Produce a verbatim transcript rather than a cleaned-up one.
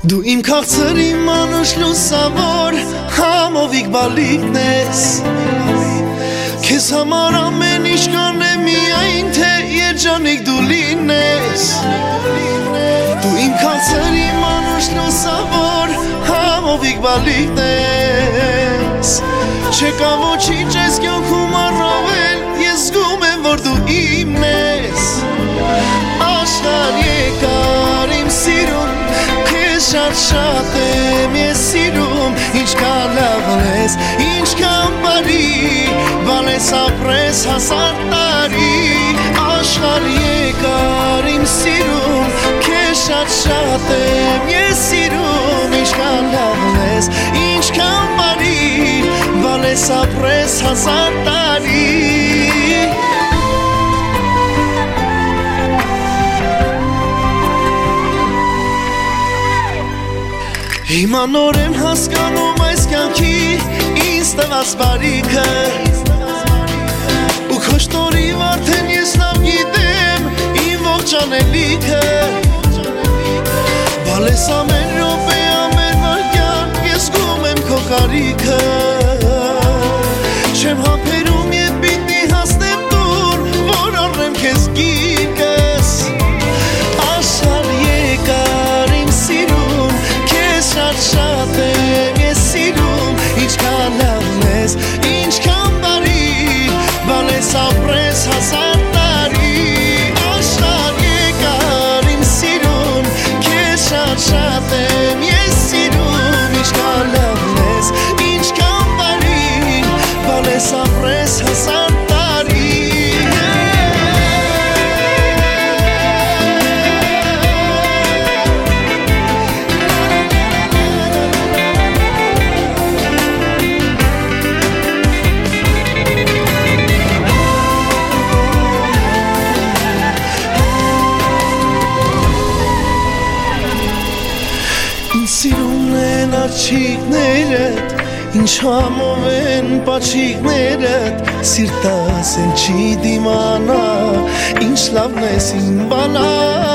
Դու իմ քաղցր իմ անուշ լուսավոր համովիկ բալիկն ես Քեզ համար ամեն ինչ կանեմ միայն թե երջանիկ դու լինես Դու իմ քաղցր իմ անուշ լուսավոր համովիկ բալիկն ես Չկա ոչինչ ես կյանքում առավել ես զգում եմ որ դու իմն ես Աշխարհ եկար իմ սիրուն Շատ շատ եմ ես սիրում Ինչքան լավ ես, ինչքան բարի Բալես ապրես հասար տարի Աշխարհ եկար իմ սիրում Քեզ շատ շատ եմ ես սիրում Ինչքան լավ ես, ինչքան բարի Բալես ապրես հասար տարի Հիմա նոր եմ հասկանում այս կյանքի ինձ տված բարիքը Ու քո շնորհիվ արդեն ես լավ գիտեմ իմ ողջ անելիքը Բալես ամեն րոպե ամեն վայրկյան ես զգում եմ քո կարիքը Չեմ համբերում երբ պիտի հասնեմ դուր որ առնեմ քեզ գիրկս Աշխարհ եկար իմ սիրուն Շատ շատ եմ ես սիրում Ինչքան լավ ես, ինչքան բարի Բալես ապրես հասար տարի Աշխարհ եկար իմ սիրուն Քեզ շատ շատ եմ ես սիրում Ինչքան լավ ես, ինչքան բարի Բալես ապրես հասար տարի Սիրուն են աչիկներդ, ինչ համով են պաչիկներդ Սիրտս են չի դիմանա, ինչ լավն ես իմ բալա